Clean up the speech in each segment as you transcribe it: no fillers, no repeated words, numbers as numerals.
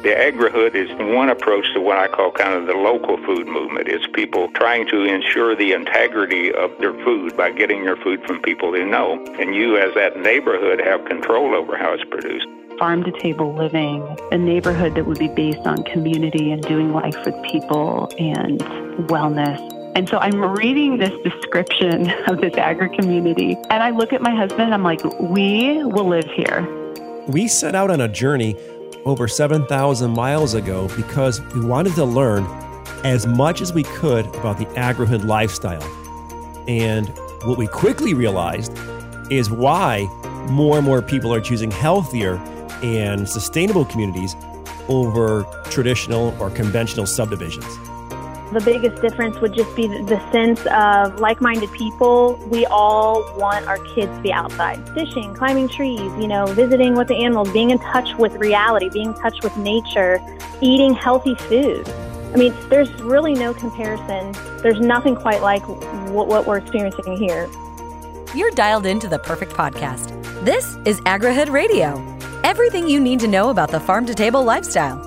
The agri-hood is one approach to what I call kind of the local food movement. It's people trying to ensure the integrity of their food by getting your food from people who know. And you, as that neighborhood, have control over how it's produced. Farm-to-table living, a neighborhood that would be based on community and doing life with people and wellness. And so I'm reading this description of this agri-community, and I look at my husband, and I'm like, we will live here. We set out on a journey over 7,000 miles ago because we wanted to learn as much as we could about the agri-hood lifestyle. And what we quickly realized is why more and more people are choosing healthier and sustainable communities over traditional or conventional subdivisions. The biggest difference would just be the sense of like-minded people. We all want our kids to be outside, fishing, climbing trees, visiting with the animals, being in touch with reality, being in touch with nature, eating healthy food. I mean, there's really no comparison. There's nothing quite like what we're experiencing here. You're dialed into the perfect podcast. This is AgriHood Radio. Everything you need to know about the farm-to-table lifestyle.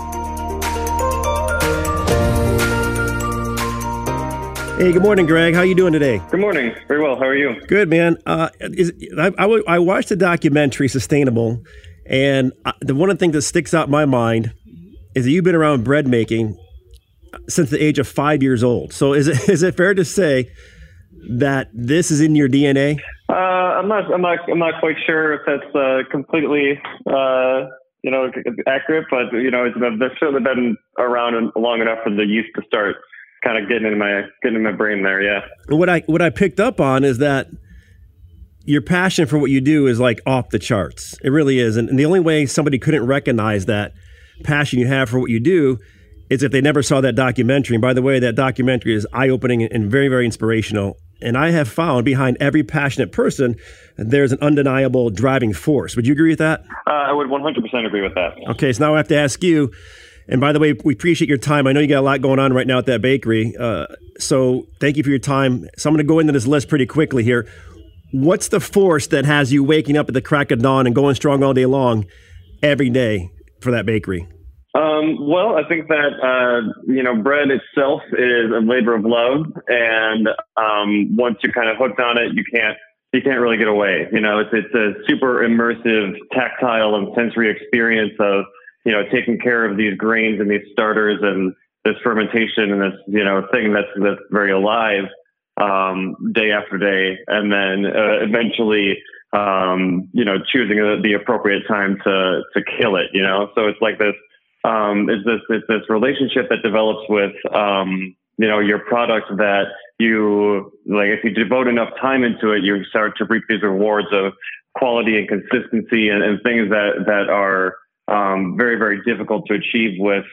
Hey, good morning, Greg. How you doing today? Good morning. Very well. How are you? Good, man. I watched the documentary Sustainable, and the one of the things that sticks out in my mind is that you've been around bread making since the age of 5 years old. So is it fair to say that this is in your DNA? I'm not quite sure if that's completely accurate, but they've certainly been around long enough for the yeast to start kind of getting in my brain there. Yeah. What I picked up on is that your passion for what you do is like off the charts. It really is. And the only way somebody couldn't recognize that passion you have for what you do is if they never saw that documentary. And by the way, that documentary is eye-opening and very, very inspirational. And I have found behind every passionate person, there's an undeniable driving force. Would you agree with that? I would 100% agree with that. Okay, so now I have to ask you, and by the way, we appreciate your time. I know you got a lot going on right now at that bakery. So thank you for your time. So I'm going to go into this list pretty quickly here. What's the force that has you waking up at the crack of dawn and going strong all day long every day for that bakery? Well, I think that, bread itself is a labor of love. And once you're kind of hooked on it, you can't really get away. It's a super immersive, tactile and sensory experience of, taking care of these grains and these starters and this fermentation and this, thing that's very alive day after day. And then eventually, choosing the appropriate time to kill it, So it's like this. It's this relationship that develops with, your product that you like. If you devote enough time into it, you start to reap these rewards of quality and consistency and things that are very, very difficult to achieve with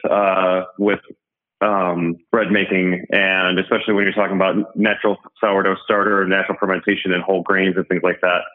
bread making, and especially when you're talking about natural sourdough starter or natural fermentation and whole grains and things like that.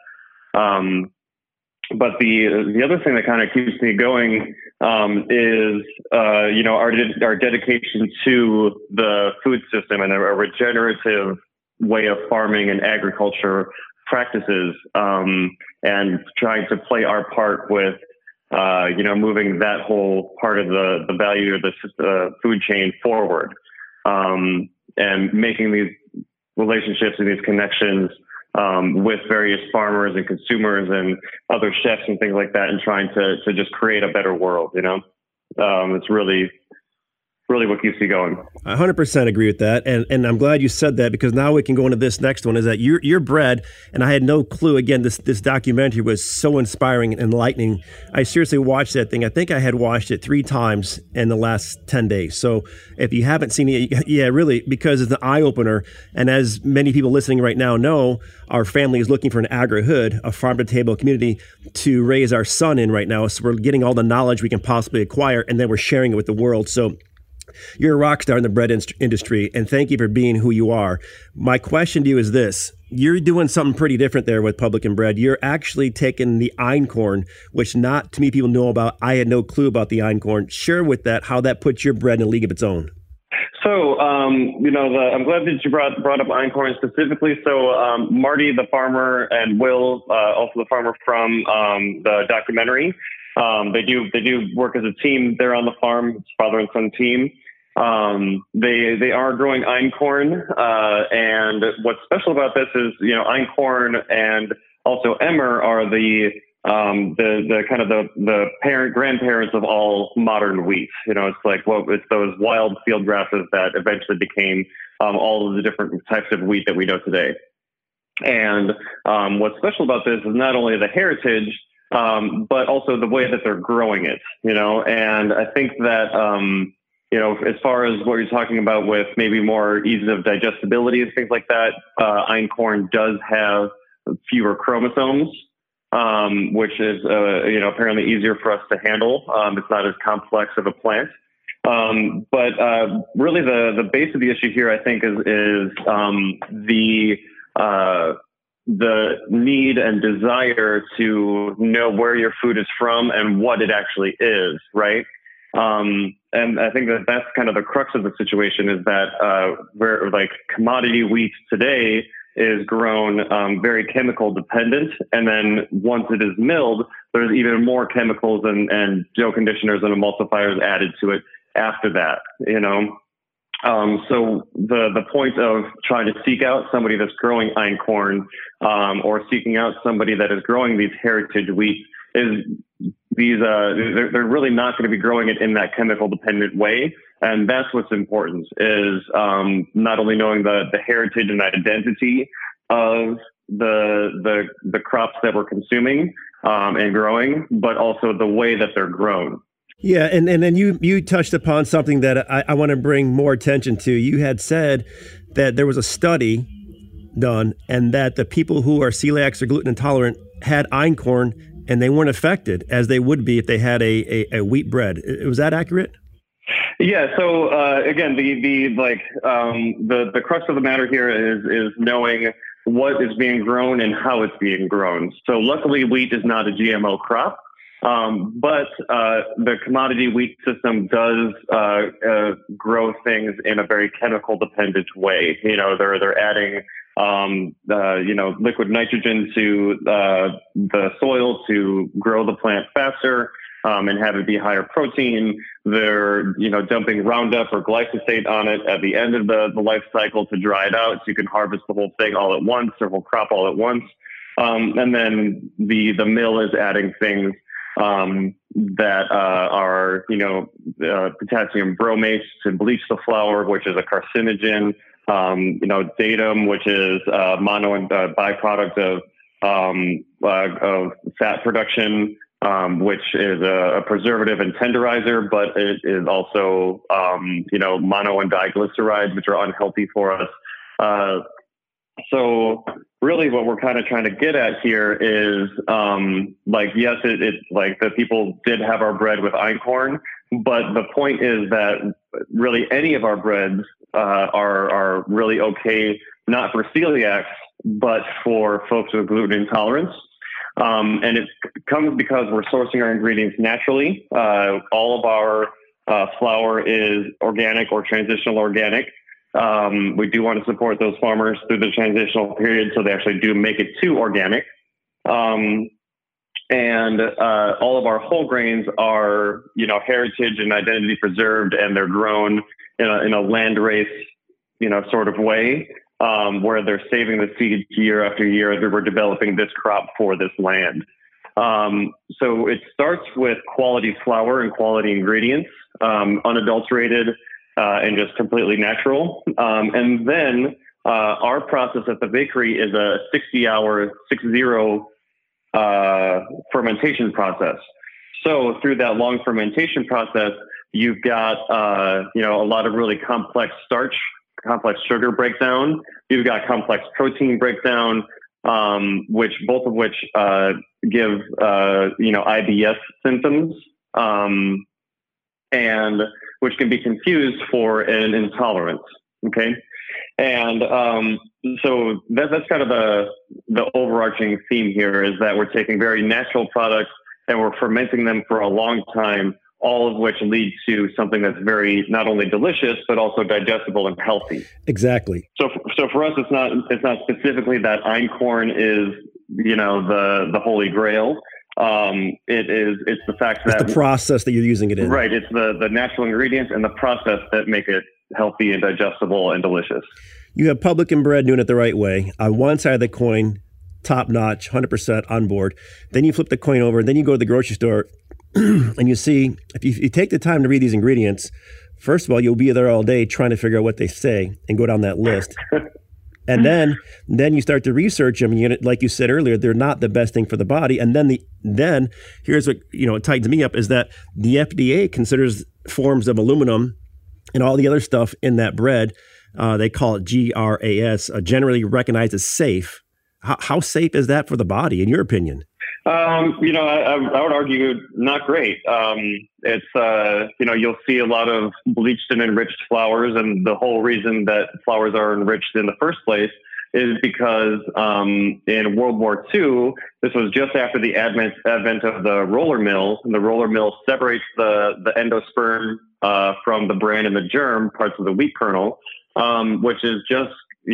But the other thing that kind of keeps me going is our dedication to the food system and a regenerative way of farming and agriculture practices, and trying to play our part with moving that whole part of the value of the food chain forward, and making these relationships and these connections with various farmers and consumers and other chefs and things like that, and trying to just create a better world. It's really what keeps me going. I 100% agree with that. And I'm glad you said that, because now we can go into this next one, is that your bread, and I had no clue. Again, this documentary was so inspiring and enlightening. I seriously watched that thing. I think I had watched it 3 times in the last 10 days. So if you haven't seen it, yeah, really, because it's an eye-opener. And as many people listening right now know, our family is looking for an agri-hood, a farm-to-table community to raise our son in right now. So we're getting all the knowledge we can possibly acquire, and then we're sharing it with the world. So you're a rock star in the bread industry, and thank you for being who you are. My question to you is this. You're doing something pretty different there with Publican Bread. You're actually taking the einkorn, which not too many people know about. I had no clue about the einkorn. Share with that how that puts your bread in a league of its own. So, I'm glad that you brought up einkorn specifically. So, Marty, the farmer, and Will, also the farmer from the documentary, They do work as a team there on the farm. It's father and son team. They are growing einkorn, and what's special about this is, einkorn and also emmer are the kind of the grandparents of all modern wheat. It's like, it's those wild field grasses that eventually became all of the different types of wheat that we know today. And what's special about this is not only the heritage, but also the way that they're growing it. And I think that as far as what you're talking about with maybe more ease of digestibility and things like that, einkorn does have fewer chromosomes, which is, apparently easier for us to handle. It's not as complex of a plant. But really the base of the issue here, I think, is the need and desire to know where your food is from and what it actually is, right? And I think that that's kind of the crux of the situation, is that where like commodity wheat today is grown very chemical dependent, and then once it is milled, there's even more chemicals and dough conditioners and emulsifiers added to it after that. So the point of trying to seek out somebody that's growing einkorn, or seeking out somebody that is growing these heritage wheat, is they're really not going to be growing it in that chemical dependent way. And that's what's important, is not only knowing the heritage and identity of the crops that we're consuming and growing, but also the way that they're grown. Yeah, and then you touched upon something that I want to bring more attention to. You had said that there was a study done, and that the people who are celiacs or gluten intolerant had einkorn, and they weren't affected as they would be if they had a wheat bread. Was that accurate? Yeah. So again, the crux of the matter here is knowing what is being grown and how it's being grown. So luckily, wheat is not a GMO crop. But the commodity wheat system does grow things in a very chemical dependent way. They're adding liquid nitrogen to the soil to grow the plant faster and have it be higher protein. They're dumping Roundup or glyphosate on it at the end of the life cycle to dry it out, so you can harvest the whole thing all at once, or whole crop all at once. And then the mill is adding things that are, potassium bromate to bleach the flour, which is a carcinogen, datum, which is mono and byproduct of fat production, which is a preservative and tenderizer, but it is also, mono and diglycerides, which are unhealthy for us. So really what we're kind of trying to get at here is, yes, it like the people did have our bread with einkorn, but the point is that really any of our breads are really okay, not for celiacs, but for folks with gluten intolerance. And it comes because we're sourcing our ingredients naturally. All of our flour is organic or transitional organic. We do want to support those farmers through the transitional period, so they actually do make it to organic. And all of our whole grains are, heritage and identity preserved, and they're grown in a land race, sort of way, where they're saving the seeds year after year as we're developing this crop for this land. So it starts with quality flour and quality ingredients, unadulterated, and just completely natural. And then our process at the bakery is a 60-hour, 60 fermentation process. So through that long fermentation process, you've got a lot of really complex starch, complex sugar breakdown. You've got complex protein breakdown, both of which give IBS symptoms, and which can be confused for an intolerance. Okay. And so that's kind of the overarching theme here, is that we're taking very natural products and we're fermenting them for a long time, all of which lead to something that's very not only delicious but also digestible and healthy. Exactly. So for us, it's not specifically that einkorn is the holy grail. It's the fact that it's the process that you're using it in. Right. It's the natural ingredients and the process that make it healthy and digestible and delicious. You have Publican bread doing it the right way. On one side of the coin, top notch, 100% on board. Then you flip the coin over, and then you go to the grocery store and you see, if you take the time to read these ingredients, first of all, you'll be there all day trying to figure out what they say and go down that list. And then you start to research them. And like you said earlier, they're not the best thing for the body. And then here's what it tightens me up is that the FDA considers forms of aluminum and all the other stuff in that bread. They call it GRAS, generally recognized as safe. How safe is that for the body, in your opinion? I would argue not great. It's you'll see a lot of bleached and enriched flours, and the whole reason that flours are enriched in the first place is because in World War II, this was just after the advent of the roller mill, and the roller mill separates the endosperm from the bran and the germ parts of the wheat kernel, which is just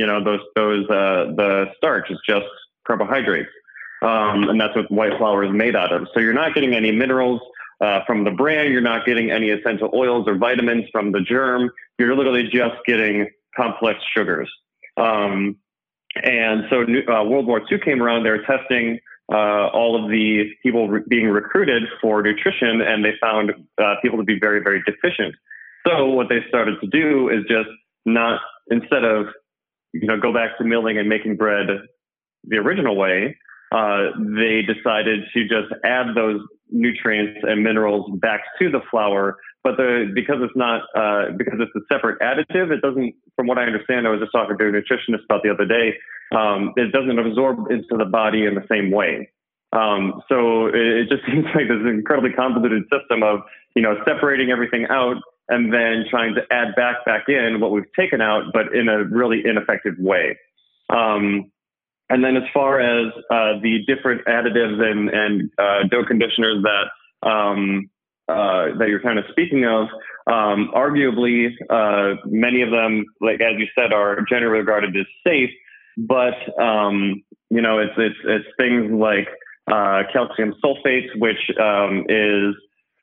the starch is just carbohydrates. And that's what white flour is made out of. So you're not getting any minerals from the bran. You're not getting any essential oils or vitamins from the germ. You're literally just getting complex sugars. And so World War II came around. They were testing all of the people being recruited for nutrition, and they found people to be very, very deficient. So what they started to do is just instead of go back to milling and making bread the original way, they decided to just add those nutrients and minerals back to the flour. But because it's a separate additive, it doesn't, from what I understand, I was just talking to a nutritionist about the other day, it doesn't absorb into the body in the same way. So it just seems like this incredibly convoluted system of, separating everything out and then trying to add back in what we've taken out, but in a really ineffective way. And then as far as the different additives and dough conditioners that you're kind of speaking of, arguably many of them, like as you said, are generally regarded as safe. But it's things like calcium sulfate, which is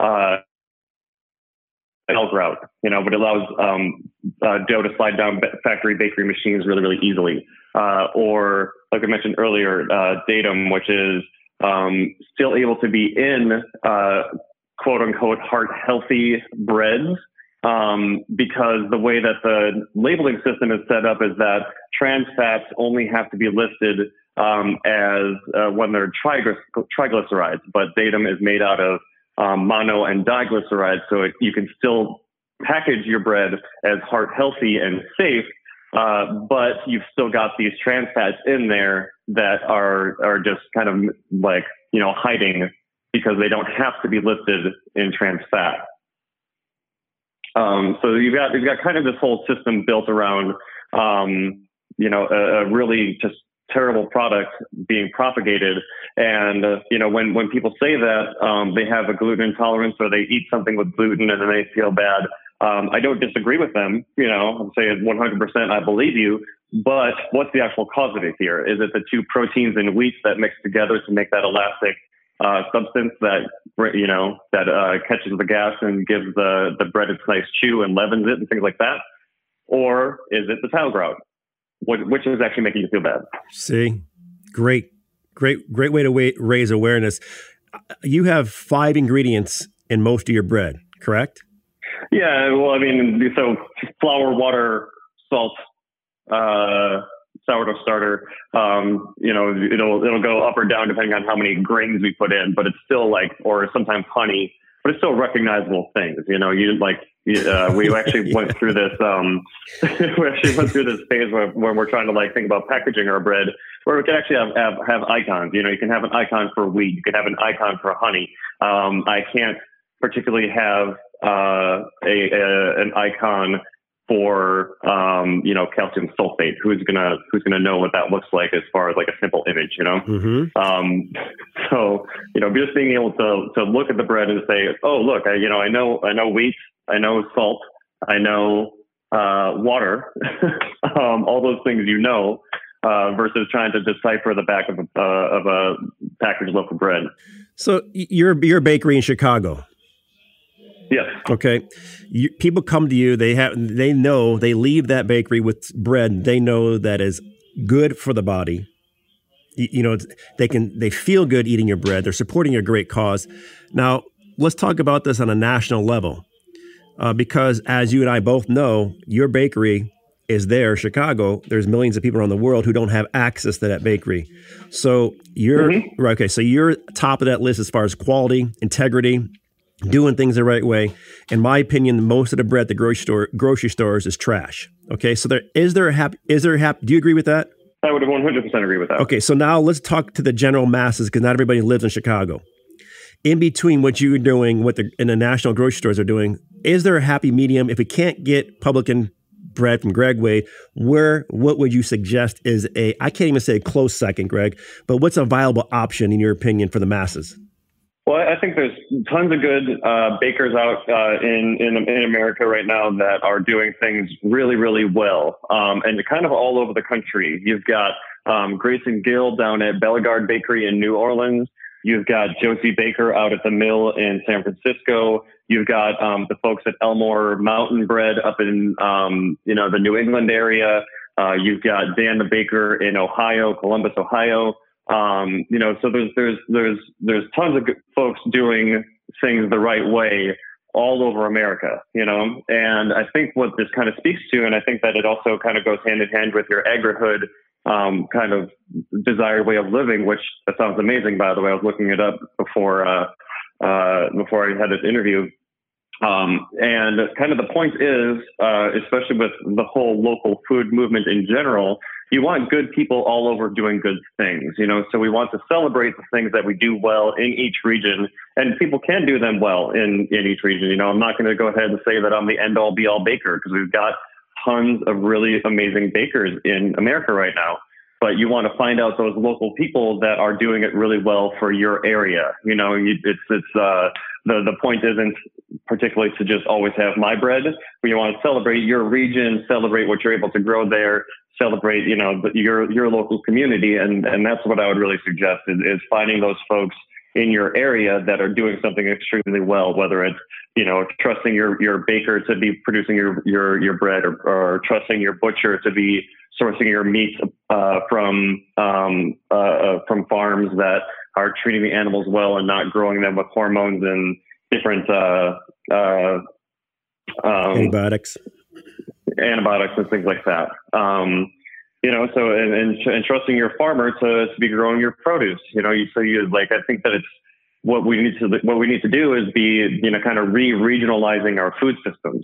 milk grout, but it allows dough to slide down factory bakery machines really, really easily. Or like I mentioned earlier, datum, which is still able to be in quote unquote heart healthy breads, because the way that the labeling system is set up is that trans fats only have to be listed as when they're triglycerides, but datum is made out of mono and diglycerides, so you can still package your bread as heart healthy and safe, but you've still got these trans fats in there that are just kind of like, hiding because they don't have to be listed in trans fat. So you've got kind of this whole system built around, a really just terrible product being propagated. And, when people say that they have a gluten intolerance or they eat something with gluten and then they feel bad, I don't disagree with them. I'm saying 100% I believe you, but what's the actual cause of it here? Is it the two proteins in wheat that mix together to make that elastic substance that, that catches the gas and gives the bread its nice chew and leavens it and things like that? Or is it the tau grout? Which is actually making you feel bad? See, great way to raise awareness. You have 5 ingredients in most of your bread, correct? Yeah, well, I mean, so flour, water, salt, sourdough starter, it'll go up or down depending on how many grains we put in, but it's still or sometimes honey, but it's still recognizable things. We actually went through this. Phase when we're trying to think about packaging our bread, where we can actually have icons. You can have an icon for wheat, you can have an icon for honey. I can't particularly have an icon for calcium sulfate. Who's gonna know what that looks like as far as a simple image, Mm-hmm. So just being able to look at the bread and say, oh look, I know wheat, I know salt, I know water, all those things versus trying to decipher the back of a packaged loaf of bread. So you're a bakery in Chicago. Yes. Okay. People come to you. They know they leave that bakery with bread. They know that is good for the body. They feel good eating your bread. They're supporting a great cause. Now, let's talk about this on a national level, because as you and I both know, your bakery is there, Chicago. There's millions of people around the world who don't have access to that bakery. So you're right. Okay. So you're top of that list as far as quality, integrity, doing things the right way. In my opinion, most of the bread at the grocery stores is trash. Okay. So do you agree with that? I would 100% agree with that. Okay. So now let's talk to the general masses, because not everybody lives in Chicago. In between what you're doing, in the national grocery stores are doing, is there a happy medium? If we can't get Publican bread from Greg Wade, what would you suggest is I can't even say a close second, Greg, but what's a viable option in your opinion for the masses? Well, I think there's tons of good bakers out in America right now that are doing things really, really well, and kind of all over the country. You've got Grayson Gill down at Bellegarde Bakery in New Orleans. You've got Josie Baker out at the Mill in San Francisco. You've got the folks at Elmore Mountain Bread up in the New England area. You've got Dan the Baker in Ohio, Columbus, Ohio. So there's tons of good folks doing things the right way all over America, and I think what this kind of speaks to, and I think that it also kind of goes hand in hand with your agrihood kind of desired way of living, which that sounds amazing, by the way. I was looking it up before I had this interview. And kind of the point is, especially with the whole local food movement in general, you want good people all over doing good things, so we want to celebrate the things that we do well in each region, and people can do them well in each region. I'm not going to go ahead and say that I'm the end all be all baker, because we've got tons of really amazing bakers in America right now. But you want to find out those local people that are doing it really well for your area. The point isn't particularly to just always have my bread, but you want to celebrate your region, celebrate what you're able to grow there, celebrate, your local community. And that's what I would really suggest is finding those folks in your area that are doing something extremely well, whether it's, trusting your baker to be producing your bread, or trusting your butcher to be sourcing your meat from farms that are treating the animals well and not growing them with hormones and different antibiotics and things like that. So and trusting your farmer to be growing your produce. I think that it's what we need to do is be kind of regionalizing our food systems.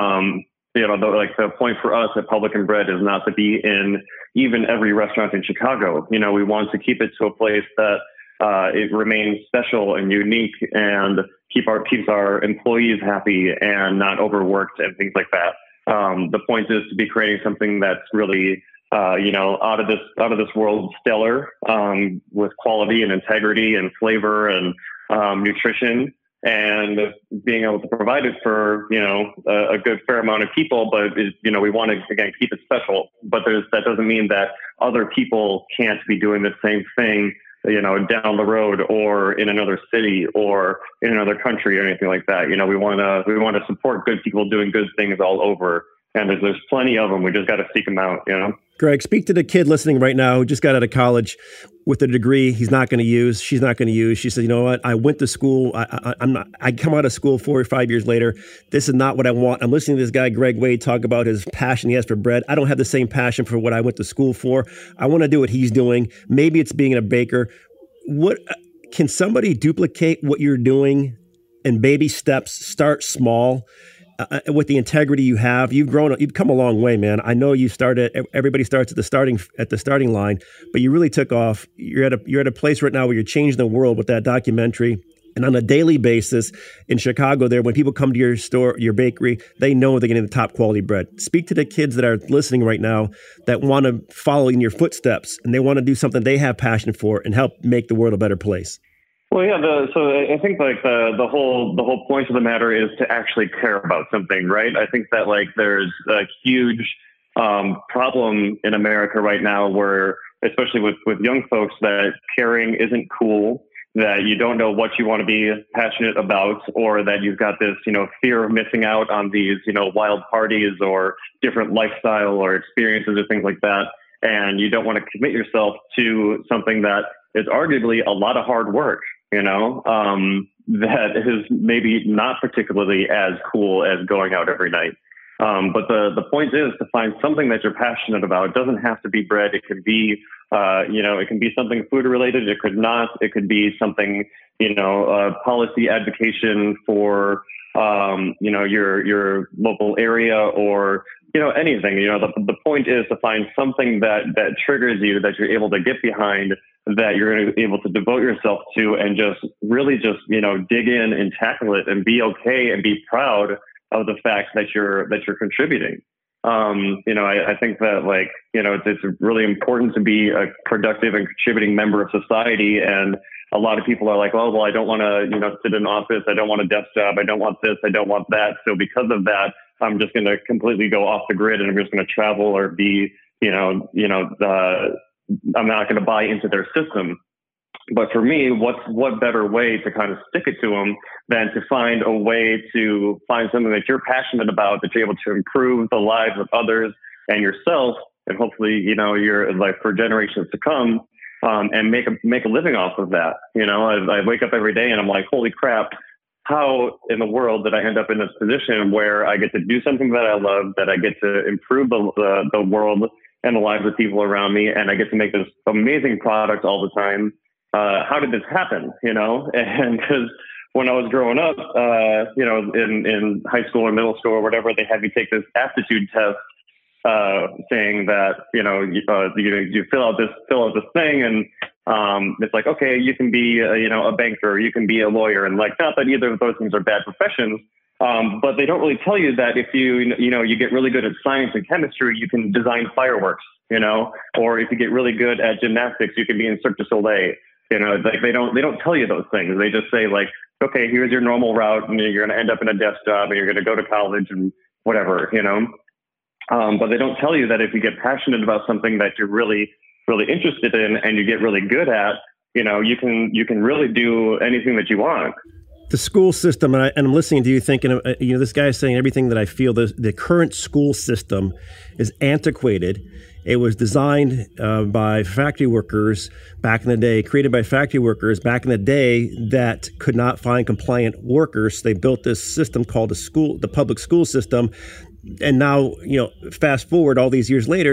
The point for us at Publican Bread is not to be in even every restaurant in Chicago. We want to keep it to a place that it remains special and unique, and keeps our employees happy and not overworked and things like that. The point is to be creating something that's really out of this world stellar, with quality and integrity and flavor and nutrition, and being able to provide it for a good fair amount of people. But we want to again keep it special. But that doesn't mean that other people can't be doing the same thing down the road or in another city or in another country or anything like that. We want to support good people doing good things all over. And there's plenty of them. We just got to seek them out, Greg, speak to the kid listening right now who just got out of college with a degree she's not going to use. She said, you know what? I went to school. I come out of school 4 or 5 years later. This is not what I want. I'm listening to this guy, Greg Wade, talk about his passion he has for bread. I don't have the same passion for what I went to school for. I want to do what he's doing. Maybe it's being a baker. What can somebody duplicate what you're doing in baby steps? Start small. With the integrity you have, you've come a long way, man. I know you started. Everybody starts at the starting line, but you really took off. You're at a place right now where you're changing the world with that documentary. And on a daily basis in Chicago, there, when people come to your store, your bakery, they know they're getting the top quality bread. Speak to the kids that are listening right now that want to follow in your footsteps, and they want to do something they have passion for and help make the world a better place. Well, yeah. So I think the whole point of the matter is to actually care about something, right? I think that there's a huge problem in America right now, where especially with young folks, that caring isn't cool, that you don't know what you want to be passionate about, or that you've got this, fear of missing out on these, wild parties or different lifestyle or experiences or things like that. And you don't want to commit yourself to something that is arguably a lot of hard work, that is maybe not particularly as cool as going out every night. But the point is to find something that you're passionate about. It doesn't have to be bread. It could be, it can be something food related. It could not. It could be something, policy advocation for, your local area, or, anything. The point is to find something that triggers you, that you're able to get behind, that you're able to devote yourself to, and just really dig in and tackle it and be okay and be proud of the fact that you're contributing. I think that it's really important to be a productive and contributing member of society. And a lot of people are like, oh, well, I don't want to, sit in office. I don't want a desk job. I don't want this. I don't want that. So because of that, I'm just going to completely go off the grid, and I'm just going to travel or be, I'm not going to buy into their system. But for me, what better way to kind of stick it to them than to find a way to find something that you're passionate about, that you're able to improve the lives of others and yourself, and hopefully, you're like for generations to come, and make a living off of that. I wake up every day and I'm like, holy crap, how in the world did I end up in this position where I get to do something that I love, that I get to improve the world and the lives of people around me, and I get to make this amazing product all the time? How did this happen? And because when I was growing up, in high school or middle school or whatever, they had me take this aptitude test, saying that, you fill out this thing, and it's like, okay, you can be, a banker, you can be a lawyer. And like, not that either of those things are bad professions. But they don't really tell you that if you get really good at science and chemistry, you can design fireworks, or if you get really good at gymnastics, you can be in Cirque du Soleil. They don't tell you those things. They just say like, okay, here's your normal route, and you're going to end up in a desk job, and you're going to go to college and whatever, But they don't tell you that if you get passionate about something that you're really, really interested in, and you get really good at, you can really do anything that you want. The school system, and I'm listening to you thinking, this guy is saying everything that I feel. The current school system is antiquated. It was designed by factory workers back in the day, created by factory workers back in the day that could not find compliant workers. They built this system called the public school system. And now, fast forward all these years later,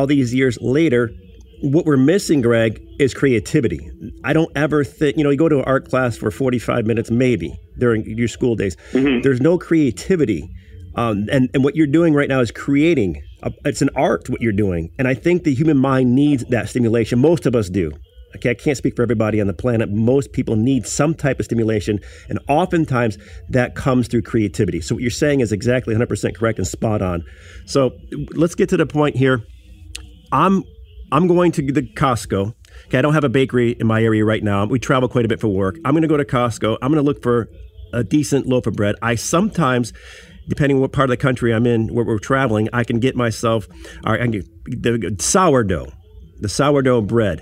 what we're missing, Greg, is creativity. I don't ever think, you go to an art class for 45 minutes, maybe, during your school days. Mm-hmm. There's no creativity. And what you're doing right now is creating. It's an art, what you're doing. And I think the human mind needs that stimulation. Most of us do. Okay, I can't speak for everybody on the planet. Most people need some type of stimulation. And oftentimes that comes through creativity. So what you're saying is exactly 100% correct and spot on. So let's get to the point here. I'm going to the Costco. Okay, I don't have a bakery in my area right now. We travel quite a bit for work. I'm going to go to Costco. I'm going to look for a decent loaf of bread. I sometimes, depending on what part of the country I'm in, where we're traveling, I can get myself the sourdough bread.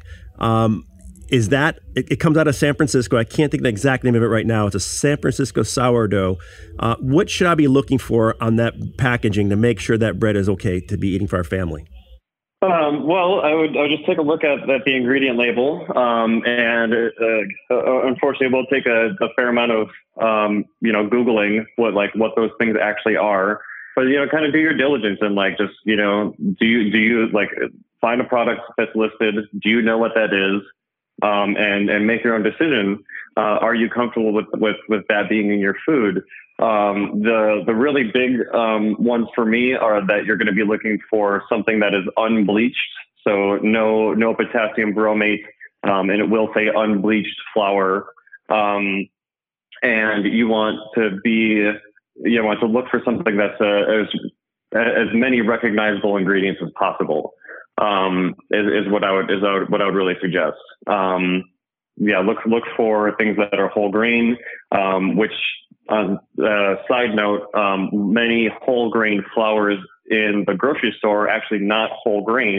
It comes out of San Francisco. I can't think of the exact name of it right now. It's a San Francisco sourdough. What should I be looking for on that packaging to make sure that bread is okay to be eating for our family? Well, I would just take a look at the ingredient label, and unfortunately, we'll take a fair amount of Googling what those things actually are. But kind of do your diligence and do you find a product that's listed? Do you know what that is? And make your own decision. Are you comfortable with that being in your food? The really big ones for me are that you're going to be looking for something that is unbleached, so no potassium bromate, and it will say unbleached flour. And you want to look for something that's as many recognizable ingredients as possible. Is what I would really suggest. Look for things that are whole grain, which side note, many whole grain flours in the grocery store are actually not whole grain.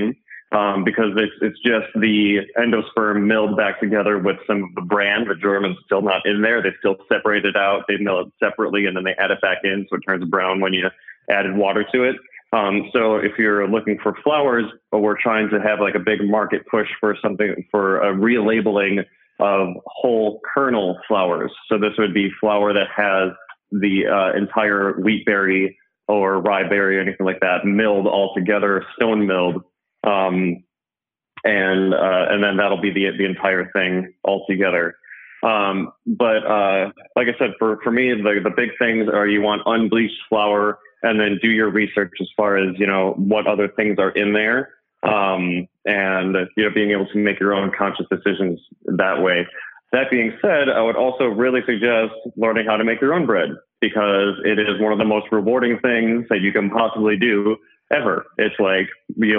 because it's just the endosperm milled back together with some of the bran. The germ is still not in there. They still separate it out. They mill it separately, and then they add it back in, so it turns brown when you added water to it. So if you're looking for flowers, but we're trying to have like a big market push for something, for a relabeling of whole kernel flowers. So this would be flour that has the entire wheat berry or rye berry or anything like that milled all together, stone milled. And then that'll be the entire thing all together. But like I said, for me, the big things are you want unbleached flour, and then do your research as far as, what other things are in there. And, being able to make your own conscious decisions that way. That being said, I would also really suggest learning how to make your own bread, because it is one of the most rewarding things that you can possibly do ever. It's like,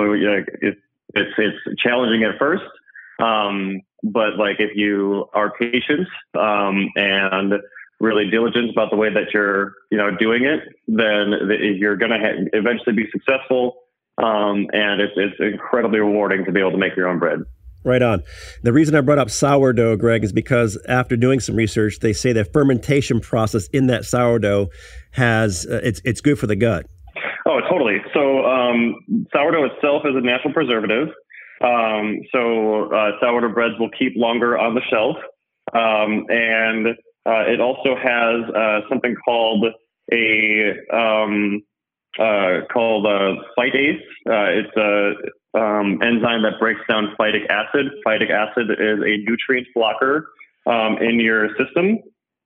it's challenging at first. But like, if you are patient, and really diligent about the way that you're, doing it, then you're going to eventually be successful. And it's incredibly rewarding to be able to make your own bread. Right on. The reason I brought up sourdough, Greg, is because after doing some research, they say the fermentation process in that sourdough it's good for the gut. Oh, totally. So sourdough itself is a natural preservative. So sourdough breads will keep longer on the shelf. And it also has something called phytase. It's a enzyme that breaks down phytic acid. Phytic acid is a nutrient blocker in your system.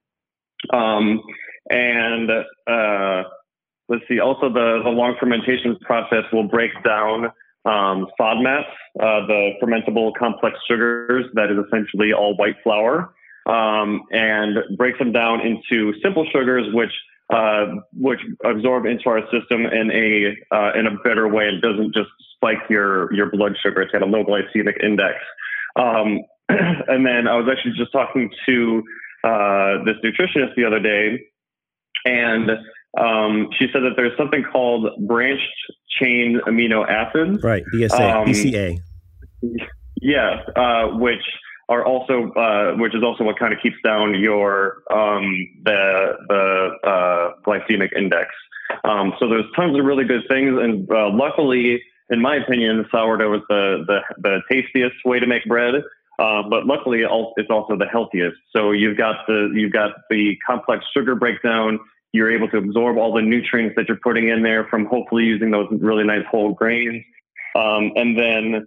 Let's see. Also, the long fermentation process will break down FODMAPs, the fermentable complex sugars. That is essentially all white flour, and breaks them down into simple sugars, which absorb into our system in a better way. It doesn't just spike your blood sugar. It's got a low glycemic index. And then I was actually just talking to this nutritionist the other day, and she said that there's something called branched chain amino acids. Right, BCA. Yeah, which is also what kind of keeps down your the glycemic index. So there's tons of really good things, and luckily, in my opinion, sourdough is the tastiest way to make bread. But luckily, it's also the healthiest. So you've got the complex sugar breakdown. You're able to absorb all the nutrients that you're putting in there from hopefully using those really nice whole grains, and then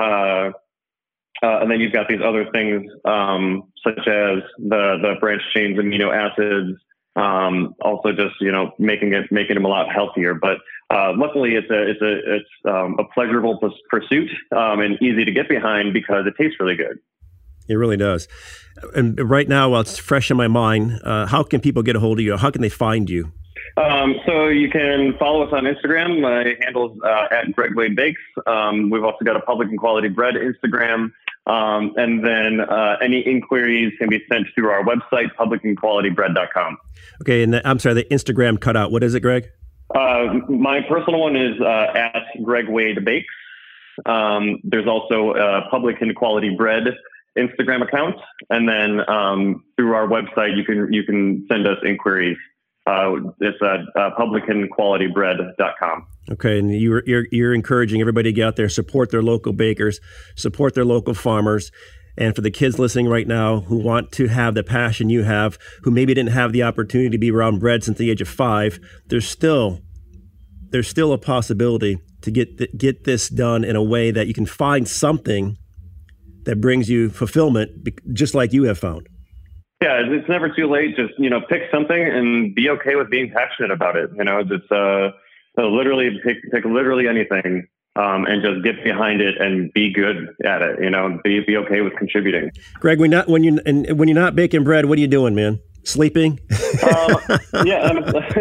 you've got these other things such as the branched chains amino acids. Also, just making them a lot healthier. But luckily, it's a pleasurable pursuit and easy to get behind because it tastes really good. It really does. And right now, while it's fresh in my mind, how can people get a hold of you? How can they find you? So you can follow us on Instagram. My handle's at Greg Wade Bakes. We've also got a Public and Quality Bread Instagram. And then any inquiries can be sent through our website, publicandqualitybread.com. Okay, and I'm sorry, the Instagram cut out. What is it, Greg? My personal one is at Greg Wade Bakes. There's also a Public and Quality Bread Instagram account, and then through our website you can send us inquiries. It's at publicandqualitybread.com. Okay, and you're encouraging everybody to get out there, support their local bakers, support their local farmers. And for the kids listening right now who want to have the passion you have, who maybe didn't have the opportunity to be around bread since the age of 5, there's still a possibility to get this done in a way that you can find something that brings you fulfillment, just like you have found. Yeah, it's never too late. Just, pick something and be okay with being passionate about it. Just literally pick literally anything and just get behind it and be good at it. Be okay with contributing. Greg, when you're not baking bread, what are you doing, man? Sleeping? Yeah.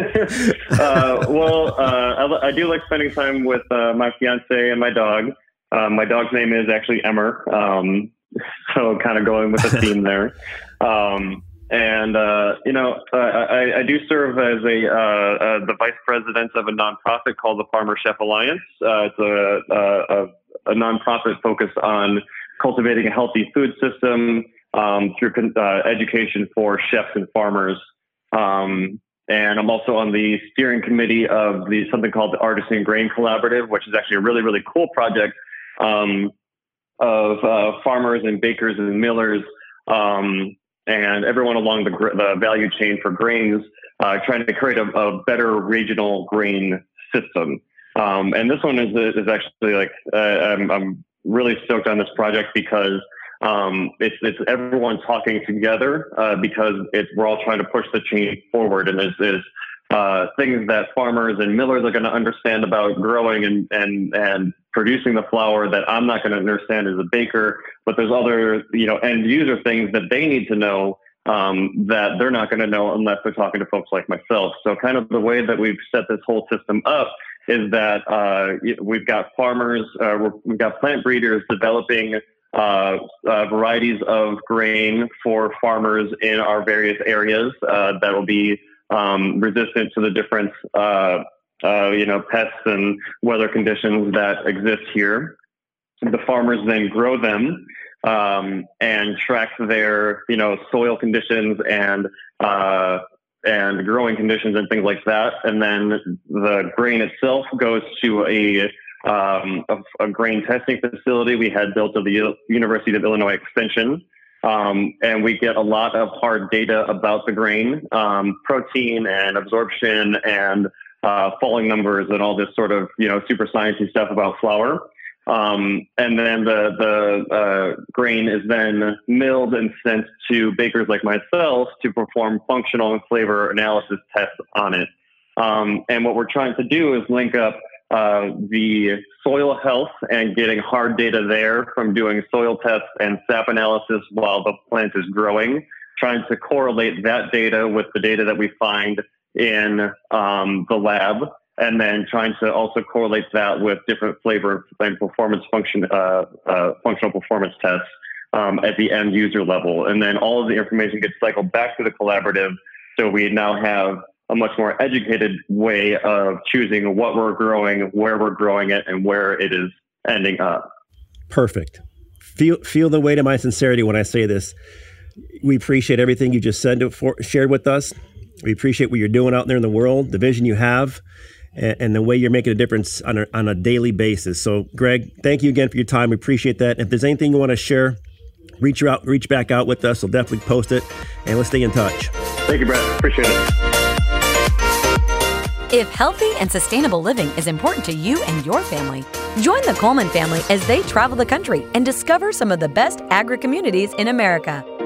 I do like spending time with my fiance and my dog. My dog's name is actually Emmer. So kind of going with the theme there. I do serve as the vice president of a nonprofit called the Farmer Chef Alliance. It's a nonprofit focused on cultivating a healthy food system through education for chefs and farmers. And I'm also on the steering committee of something called the Artisan Grain Collaborative, which is actually a really, really cool project of farmers and bakers and millers and everyone along the value chain for grains, trying to create a better regional grain system. And this one is actually like I'm really stoked on this project because it's everyone talking together because we're all trying to push the chain forward, and there's things that farmers and millers are going to understand about growing and producing the flour that I'm not going to understand as a baker, but there's other end user things that they need to know that they're not going to know unless they're talking to folks like myself. So kind of the way that we've set this whole system up is that we've got farmers, we've got plant breeders developing varieties of grain for farmers in our various areas that will be resistant to the different pests and weather conditions that exist here. The farmers then grow them and track their soil conditions and growing conditions and things like that. And then the grain itself goes to a grain testing facility we had built at the University of Illinois Extension. And we get a lot of hard data about the grain, protein and absorption and falling numbers and all this sort of, super sciencey stuff about flour. And then the grain is then milled and sent to bakers like myself to perform functional and flavor analysis tests on it. And what we're trying to do is link up the soil health and getting hard data there from doing soil tests and sap analysis while the plant is growing, trying to correlate that data with the data that we find in the lab, and then trying to also correlate that with different flavor and performance functional performance tests at the end user level. And then all of the information gets cycled back to the collaborative. So we now have a much more educated way of choosing what we're growing, where we're growing it, and where it is ending up. Perfect. Feel the weight of my sincerity when I say this. We appreciate everything you just shared with us. We appreciate what you're doing out there in the world, the vision you have, and the way you're making a difference on a daily basis. So, Greg, thank you again for your time. We appreciate that. If there's anything you want to share, reach back out with us. We'll definitely post it, and let's stay in touch. Thank you, Brett. Appreciate it. If healthy and sustainable living is important to you and your family, join the Coleman family as they travel the country and discover some of the best agri-communities in America.